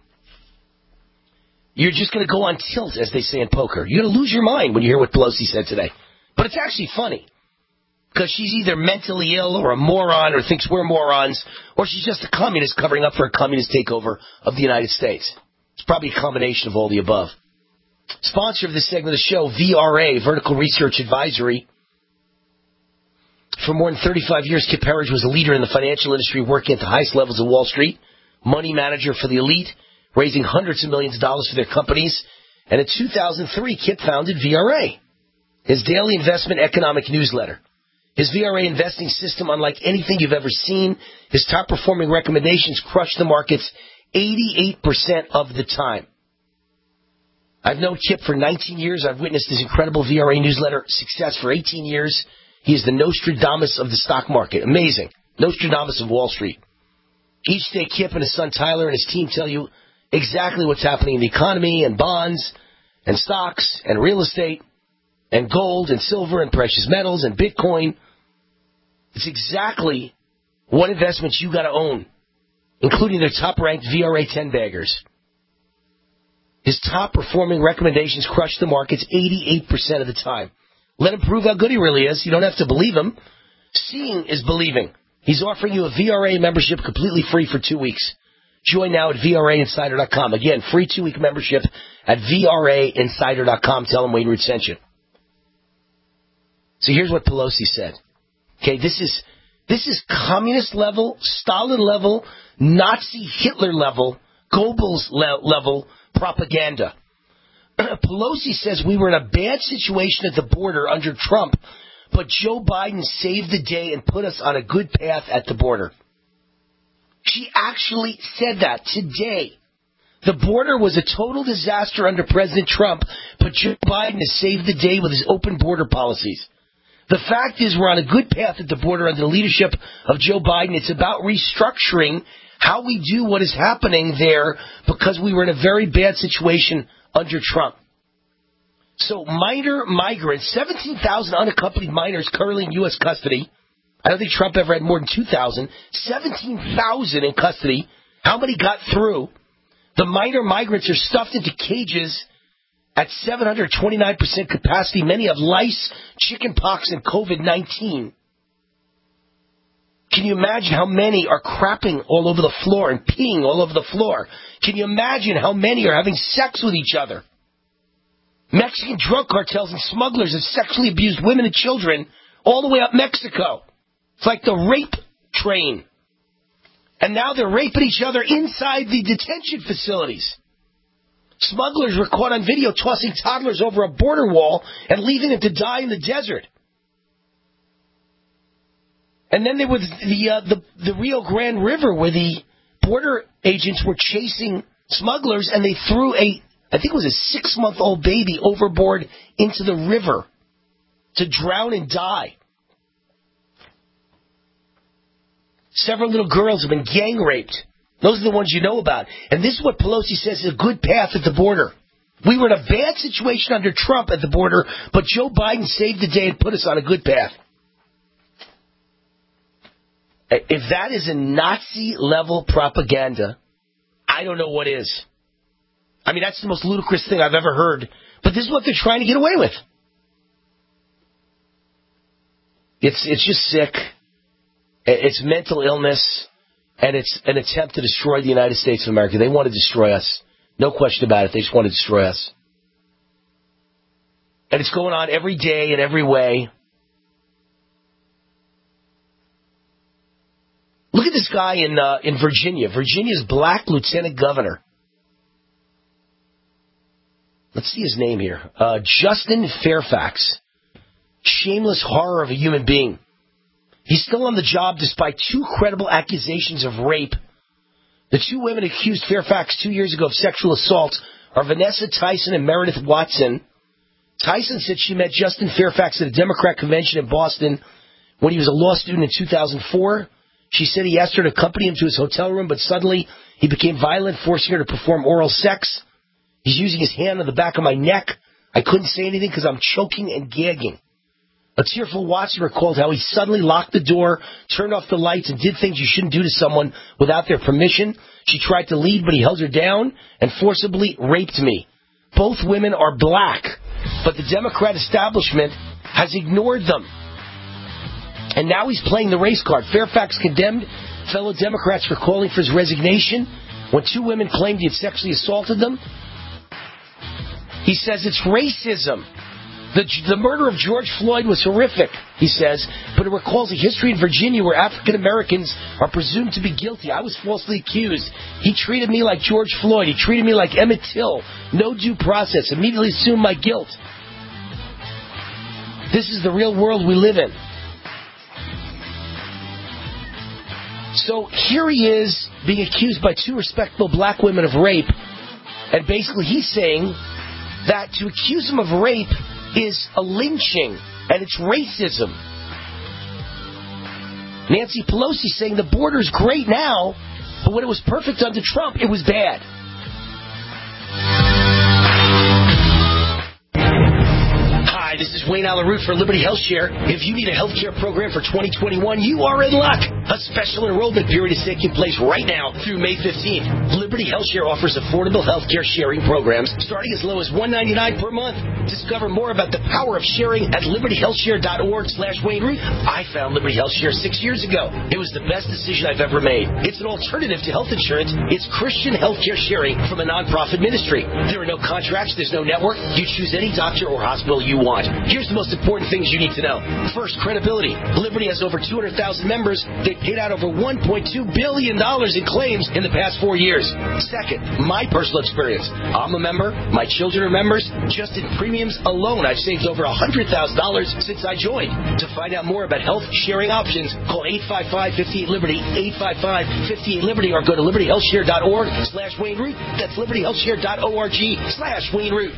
You're just gonna go on tilt, as they say in poker. You're gonna lose your mind when you hear what Pelosi said today. But it's actually funny because she's either mentally ill or a moron or thinks we're morons, or she's just a communist covering up for a communist takeover of the United States. It's probably a combination of all the above. Sponsor of this segment of the show, V R A, Vertical Research Advisory. For more than thirty-five years, Kip Herriage was a leader in the financial industry, working at the highest levels of Wall Street, money manager for the elite, raising hundreds of millions of dollars for their companies. And in two thousand three, Kip founded V R A, his daily investment economic newsletter. His V R A investing system, unlike anything you've ever seen, his top-performing recommendations crush the markets eighty-eight percent of the time. I've known Kip for nineteen years. I've witnessed his incredible V R A newsletter success for eighteen years. He is the Nostradamus of the stock market. Amazing. Nostradamus of Wall Street. Each day, Kip and his son Tyler and his team tell you exactly what's happening in the economy and bonds and stocks and real estate and gold and silver and precious metals and Bitcoin. It's exactly what investments you got to own, including their top-ranked V R A ten-baggers. His top-performing recommendations crush the markets eighty-eight percent of the time. Let him prove how good he really is. You don't have to believe him. Seeing is believing. He's offering you a V R A membership completely free for two weeks. Join now at V R A insider dot com. Again, free two-week membership at V R A insider dot com. Tell him Wayne Root sent you. So here's what Pelosi said. Okay, this is this is communist level, Stalin level, Nazi Hitler level, Goebbels le- level propaganda. Pelosi says we were in a bad situation at the border under Trump, but Joe Biden saved the day and put us on a good path at the border. She actually said that today. The border was a total disaster under President Trump, but Joe Biden has saved the day with his open border policies. The fact is we're on a good path at the border under the leadership of Joe Biden. It's about restructuring how we do what is happening there because we were in a very bad situation under Trump. So minor migrants, seventeen thousand unaccompanied minors currently in U S custody. I don't think Trump ever had more than two thousand. seventeen thousand in custody. How many got through? The minor migrants are stuffed into cages at seven hundred twenty-nine percent capacity. Many have lice, chickenpox, and COVID nineteen. Can you imagine how many are crapping all over the floor and peeing all over the floor? Can you imagine how many are having sex with each other? Mexican drug cartels and smugglers have sexually abused women and children all the way up Mexico. It's like the rape train. And now they're raping each other inside the detention facilities. Smugglers were caught on video tossing toddlers over a border wall and leaving them to die in the desert. And then there was the, uh, the the Rio Grande River where the border agents were chasing smugglers and they threw a, I think it was a six-month-old baby overboard into the river to drown and die. Several little girls have been gang raped. Those are the ones you know about. And this is what Pelosi says is a good path at the border. We were in a bad situation under Trump at the border, but Joe Biden saved the day and put us on a good path. If that is a Nazi-level propaganda, I don't know what is. I mean, that's the most ludicrous thing I've ever heard. But this is what they're trying to get away with. It's it's just sick. It's mental illness. And it's an attempt to destroy the United States of America. They want to destroy us. No question about it. They just want to destroy us. And it's going on every day in every way. Look at this guy in uh, in Virginia. Virginia's black lieutenant governor. Let's see his name here. Uh, Justin Fairfax. Shameless horror of a human being. He's still on the job despite two credible accusations of rape. The two women accused Fairfax two years ago of sexual assault are Vanessa Tyson and Meredith Watson. Tyson said she met Justin Fairfax at a Democrat convention in Boston when he was a law student in two thousand four. She said he asked her to accompany him to his hotel room, but suddenly he became violent, forcing her to perform oral sex. He's using his hand on the back of my neck. I couldn't say anything because I'm choking and gagging. A tearful Watson recalled how he suddenly locked the door, turned off the lights, and did things you shouldn't do to someone without their permission. She tried to leave, but he held her down and forcibly raped me. Both women are black, but the Democrat establishment has ignored them. And now he's playing the race card. Fairfax condemned fellow Democrats for calling for his resignation when two women claimed he had sexually assaulted them. He says it's racism. The, the murder of George Floyd was horrific, he says, but it recalls a history in Virginia where African Americans are presumed to be guilty. I was falsely accused. He treated me like George Floyd. He treated me like Emmett Till. No due process. Immediately assumed my guilt. This is the real world we live in. So here he is being accused by two respectable black women of rape, and basically he's saying that to accuse him of rape is a lynching, and it's racism. Nancy Pelosi saying the border's great now, but when it was perfect under Trump, it was bad. Hi, this is Wayne Allyn-Root for Liberty HealthShare. If you need a healthcare program for twenty twenty-one, you are in luck. A special enrollment period is taking place right now through May fifteenth. Liberty HealthShare offers affordable healthcare sharing programs starting as low as one hundred ninety-nine dollars per month. Discover more about the power of sharing at liberty health share dot org slash Wayne Root. I found Liberty HealthShare six years ago. It was the best decision I've ever made. It's an alternative to health insurance. It's Christian healthcare sharing from a nonprofit ministry. There are no contracts. There's no network. You choose any doctor or hospital you want. Here's the most important things you need to know. First, credibility. Liberty has over two hundred thousand members. They paid out over one point two billion dollars in claims in the past four years. Second, my personal experience. I'm a member. My children are members. Just in premiums alone, I've saved over one hundred thousand dollars since I joined. To find out more about health sharing options, call eight five five, five eight, Liberty, eight five five, five eight, Liberty, or go to liberty health share dot org slash Wayne Root. That's liberty health share dot org slash Wayne Root.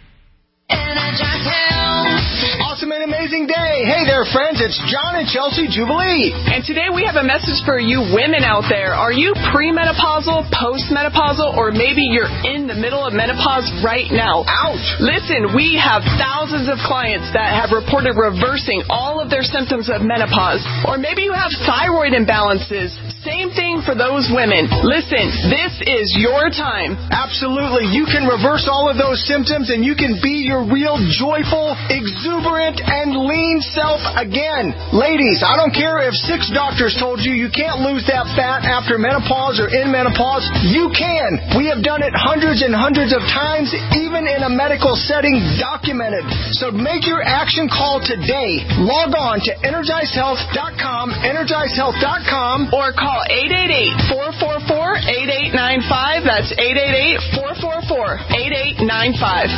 Awesome and amazing day. Hey there, friends. It's John and Chelsea Jubilee. And today we have a message for you women out there. Are you premenopausal, postmenopausal, or maybe you're in the middle of menopause right now? Ouch. Listen, we have thousands of clients that have reported reversing all of their symptoms of menopause. Or maybe you have thyroid imbalances. Same thing for those women. Listen, this is your time. Absolutely. You can reverse all of those symptoms and you can be your real joyful, exuberant, and lean self again. Ladies, I don't care if six doctors told you you can't lose that fat after menopause or in menopause. You can. We have done it hundreds and hundreds of times, even in a medical setting, documented. So make your action call today. Log on to energize health dot com, energize health dot com, or call eight eight eight, four four four, eight eight nine five. That's eight eight eight, four four four, eight eight nine five.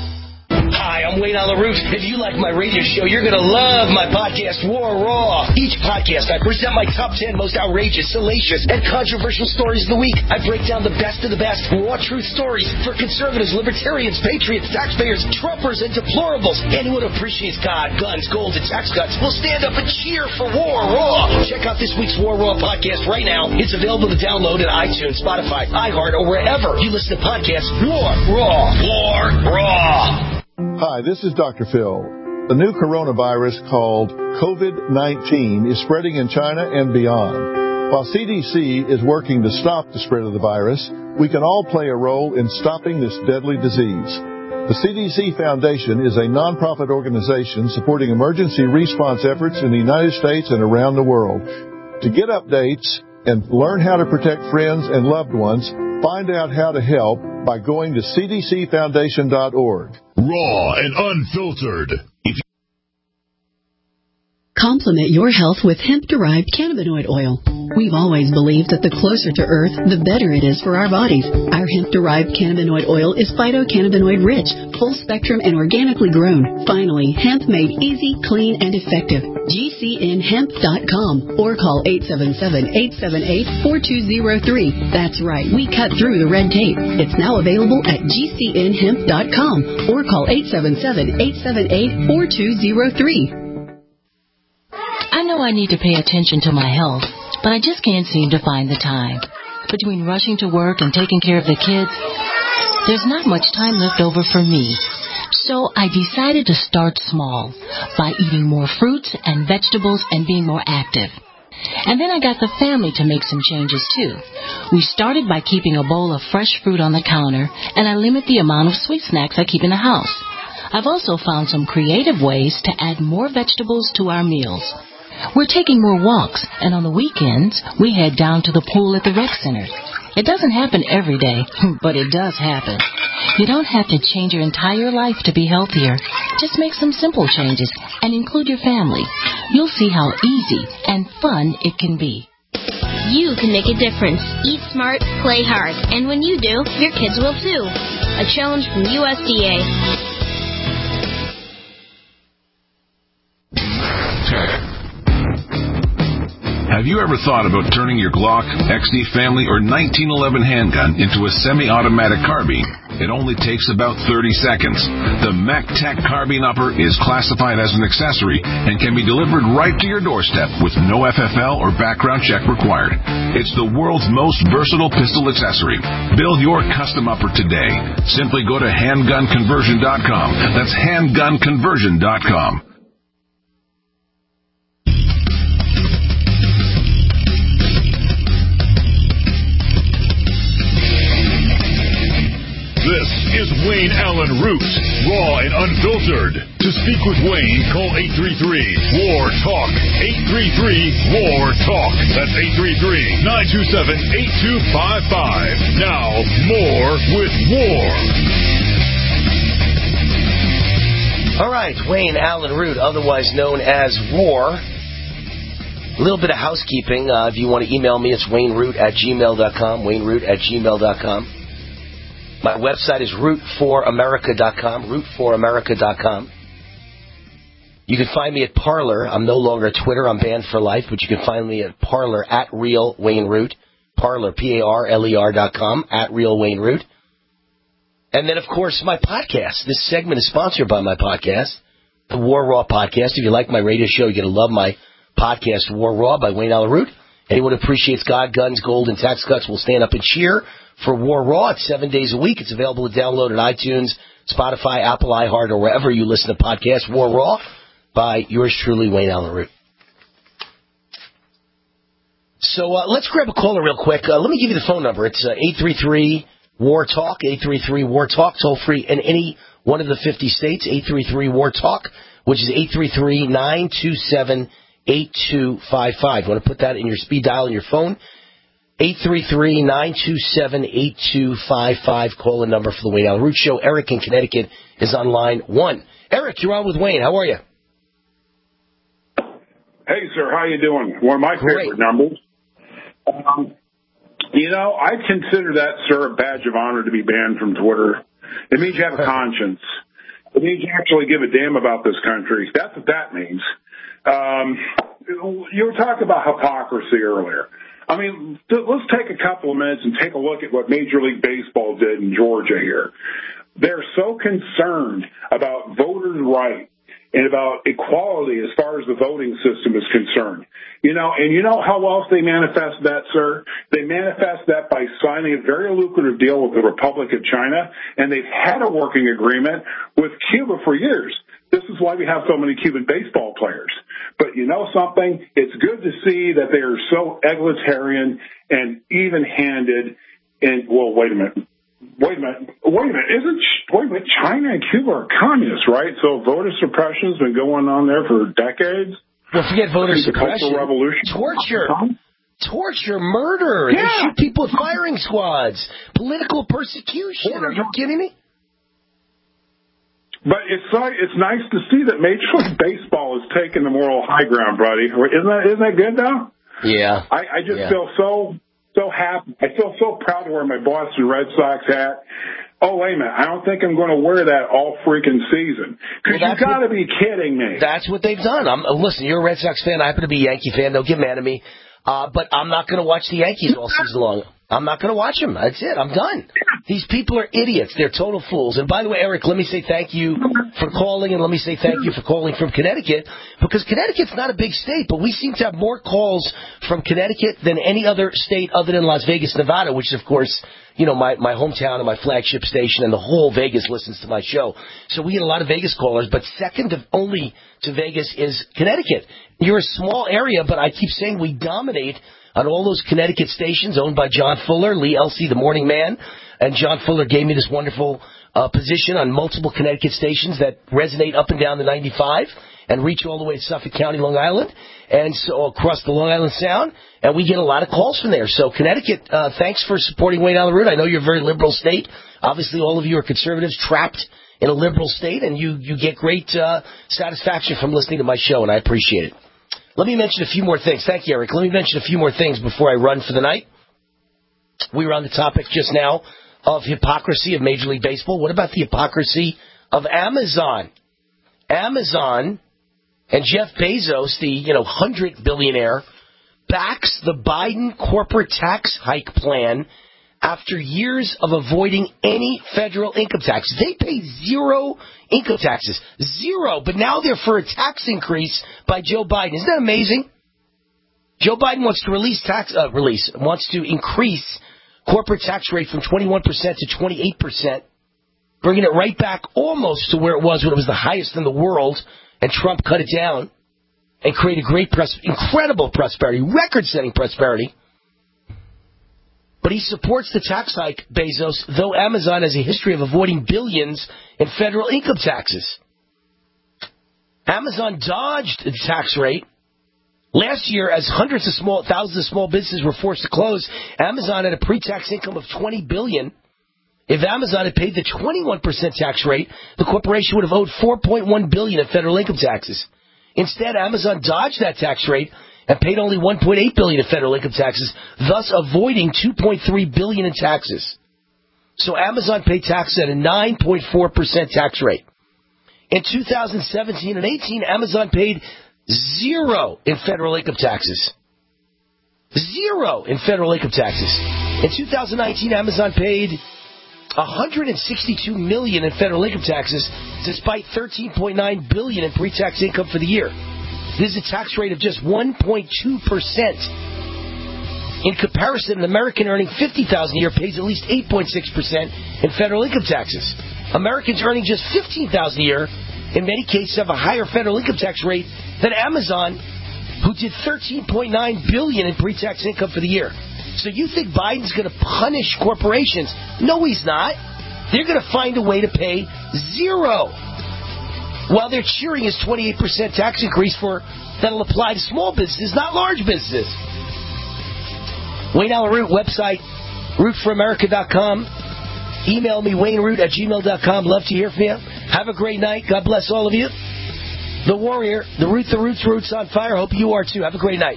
Hi, I'm Wayne Allyn-Root. If you like my radio show, you're going to love my podcast, War Raw. Each podcast, I present my top ten most outrageous, salacious, and controversial stories of the week. I break down the best of the best raw truth stories for conservatives, libertarians, patriots, taxpayers, Trumpers, and deplorables. Anyone who appreciates God, guns, gold, and tax cuts will stand up and cheer for War Raw. Check out this week's War Raw podcast right now. It's available to download at iTunes, Spotify, iHeart, or wherever you listen to podcasts. War Raw. War Raw. Hi, this is Doctor Phil. The new coronavirus called COVID nineteen is spreading in China and beyond. While C D C is working to stop the spread of the virus, we can all play a role in stopping this deadly disease. The C D C Foundation is a nonprofit organization supporting emergency response efforts in the United States and around the world. To get updates and learn how to protect friends and loved ones, find out how to help by going to c d c foundation dot org. Raw and unfiltered. If Complement your health with hemp-derived cannabinoid oil. We've always believed that the closer to Earth, the better it is for our bodies. Our hemp-derived cannabinoid oil is phytocannabinoid-rich, full-spectrum, and organically grown. Finally, hemp made easy, clean, and effective. G C N hemp dot com or call eight seven seven, eight seven eight, four two zero three. That's right, we cut through the red tape. It's now available at G C N hemp dot com or call eight seven seven, eight seven eight, four two zero three. I know I need to pay attention to my health, but I just can't seem to find the time. Between rushing to work and taking care of the kids, there's not much time left over for me. So I decided to start small by eating more fruits and vegetables and being more active. And then I got the family to make some changes too. We started by keeping a bowl of fresh fruit on the counter, and I limit the amount of sweet snacks I keep in the house. I've also found some creative ways to add more vegetables to our meals. We're taking more walks, and on the weekends, we head down to the pool at the rec center. It doesn't happen every day, but it does happen. You don't have to change your entire life to be healthier. Just make some simple changes and include your family. You'll see how easy and fun it can be. You can make a difference. Eat smart, play hard. And when you do, your kids will too. A challenge from U S D A. Have you ever thought about turning your Glock, X D Family, or nineteen eleven handgun into a semi-automatic carbine? It only takes about thirty seconds. The MacTac Carbine Upper is classified as an accessory and can be delivered right to your doorstep with no F F L or background check required. It's the world's most versatile pistol accessory. Build your custom upper today. Simply go to handgun conversion dot com. That's handgun conversion dot com. This is Wayne Allen Root, raw and unfiltered. To speak with Wayne, call eight three three, W A R, TALK. eight three three, W A R, TALK. That's eight three three, nine two seven, eight two five five. Now, more with War. All right, Wayne Allen Root, otherwise known as War. A little bit of housekeeping. Uh, if you want to email me, it's wayneroot at gmail dot com, wayneroot at gmail dot com. My website is root for america dot com, root for america dot com. You can find me at Parler. I'm no longer at Twitter. I'm banned for life, but you can find me at Parler, at Real Wayne Root. Parler, P A R L E R dot com, at Real Wayne Root. And then, of course, my podcast. This segment is sponsored by my podcast, the War Raw Podcast. If you like my radio show, you're going to love my podcast, War Raw, by Wayne Allen Root. Anyone who appreciates God, guns, gold, and tax cuts will stand up and cheer for War Raw. It's seven days a week. It's available to download on iTunes, Spotify, Apple, iHeart, or wherever you listen to podcasts. War Raw by yours truly, Wayne Allen Root. So uh, let's grab a caller real quick. Uh, let me give you the phone number. It's uh, eight three three, W A R, TALK, eight three three, W A R, TALK, toll free in any one of the fifty states, eight three three, W A R, TALK, which is eight three three, nine two seven, eight two five five. You want to put that in your speed dial on your phone? eight three three, nine two seven, eight two five five. Call the number for the Wayne Allen Root Show. Eric in Connecticut is on line one. Eric, you're on with Wayne. How are you? Hey, sir. How you doing? One of my Great. favorite numbers. Um, you know, I consider that, sir, a badge of honor to be banned from Twitter. It means you have a conscience. It means you actually give a damn about this country. That's what that means. Um, you were talking about hypocrisy earlier. I mean, let's take a couple of minutes and take a look at what Major League Baseball did in Georgia here. They're so concerned about voters' rights and about equality as far as the voting system is concerned. You know, and you know how else they manifest that, sir? They manifest that by signing a very lucrative deal with the Republic of China, and they've had a working agreement with Cuba for years. This is why we have so many Cuban baseball players. But you know something? It's good to see that they are so egalitarian and even-handed. And, well, wait a minute. Wait a minute. Wait a minute. Isn't, wait a minute, China and Cuba are communists, right? So voter suppression has been going on there for decades. Well, forget voter suppression. The Cultural Revolution. Torture. Torture, murder. Yeah. They shoot people with firing squads. Political persecution. Are you kidding me? But it's it's nice to see that Major League Baseball is taking the moral high ground, buddy. Isn't that isn't that good now? Yeah. I, I just yeah. feel so so happy. I feel so proud to wear my Boston Red Sox hat. Oh, wait a minute. I don't think I'm going to wear that all freaking season. Because well, you got to be kidding me. That's what they've done. I'm, listen, you're a Red Sox fan. I happen to be a Yankee fan. They'll get mad at me. Uh, but I'm not going to watch the Yankees all season long. I'm not going to watch them. That's it. I'm done. These people are idiots. They're total fools. And by the way, Eric, let me say thank you for calling, and let me say thank you for calling from Connecticut, because Connecticut's not a big state, but we seem to have more calls from Connecticut than any other state other than Las Vegas, Nevada, which is, of course, you know, my, my hometown and my flagship station, and the whole Vegas listens to my show. So we get a lot of Vegas callers, but second to only to Vegas is Connecticut. You're a small area, but I keep saying we dominate on all those Connecticut stations owned by John Fuller, Lee Elsey, the morning man. And John Fuller gave me this wonderful uh, position on multiple Connecticut stations that resonate up and down the ninety-five and reach all the way to Suffolk County, Long Island, and so across the Long Island Sound. And we get a lot of calls from there. So Connecticut, uh, thanks for supporting Way Down the Road. I know you're a very liberal state. Obviously, all of you are conservatives trapped in a liberal state, and you, you get great uh, satisfaction from listening to my show, and I appreciate it. Let me mention a few more things. Thank you, Eric. Let me mention a few more things before I run for the night. We were on the topic just now of hypocrisy of Major League Baseball. What about the hypocrisy of Amazon? Amazon and Jeff Bezos, the, you know, hundred billionaire, backs the Biden corporate tax hike plan after years of avoiding any federal income tax. They pay zero income taxes. Zero. But now they're for a tax increase by Joe Biden. Isn't that amazing? Joe Biden wants to release tax, uh, release, wants to increase corporate tax rate from twenty-one percent to twenty-eight percent, bringing it right back almost to where it was when it was the highest in the world, and Trump cut it down and created great, pros- incredible prosperity, record-setting prosperity. But he supports the tax hike, Bezos, though Amazon has a history of avoiding billions in federal income taxes. Amazon dodged the tax rate. Last year, as hundreds of small, thousands of small businesses were forced to close, Amazon had a pre-tax income of twenty billion dollars. If Amazon had paid the twenty-one percent tax rate, the corporation would have owed four point one billion dollars in federal income taxes. Instead, Amazon dodged that tax rate and paid only one point eight billion dollars in federal income taxes, thus avoiding two point three billion dollars in taxes. So Amazon paid taxes at a nine point four percent tax rate. In two thousand seventeen and eighteen, Amazon paid zero in federal income taxes. Zero in federal income taxes. In two thousand nineteen, Amazon paid one hundred sixty-two million dollars in federal income taxes, despite thirteen point nine billion dollars in pre-tax income for the year. This is a tax rate of just one point two percent. In comparison, an American earning fifty thousand dollars a year pays at least eight point six percent in federal income taxes. Americans earning just fifteen thousand dollars a year, in many cases, have a higher federal income tax rate than Amazon, who did thirteen point nine billion dollars in pre-tax income for the year. So you think Biden's going to punish corporations? No, he's not. They're going to find a way to pay zero, while they're cheering his twenty-eight percent tax increase for that'll apply to small businesses, not large businesses. Wayne Allen Root website, root for america dot com. Email me, wayne root at gmail dot com. Love to hear from you. Have a great night. God bless all of you. The Warrior, the Root, the Roots, Roots on fire. Hope you are too. Have a great night.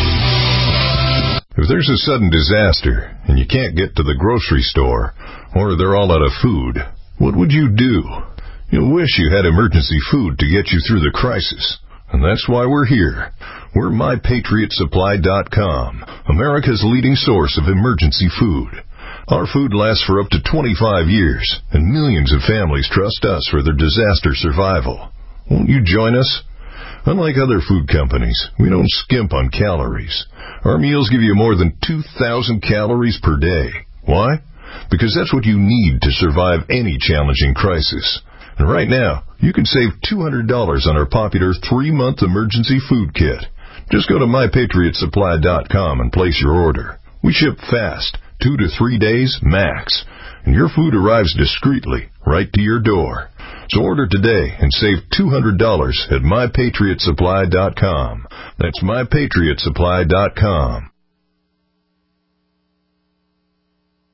If there's a sudden disaster and you can't get to the grocery store, or they're all out of food, what would you do? You'll wish you had emergency food to get you through the crisis. And that's why we're here. We're my patriot supply dot com, America's leading source of emergency food. Our food lasts for up to twenty-five years, and millions of families trust us for their disaster survival. Won't you join us? Unlike other food companies, we don't skimp on calories. Our meals give you more than two thousand calories per day. Why? Because that's what you need to survive any challenging crisis. And right now, you can save two hundred dollars on our popular three-month emergency food kit. Just go to my patriot supply dot com and place your order. We ship fast, two to three days max, and your food arrives discreetly right to your door. So order today and save two hundred dollars at my patriot supply dot com. That's my patriot supply dot com.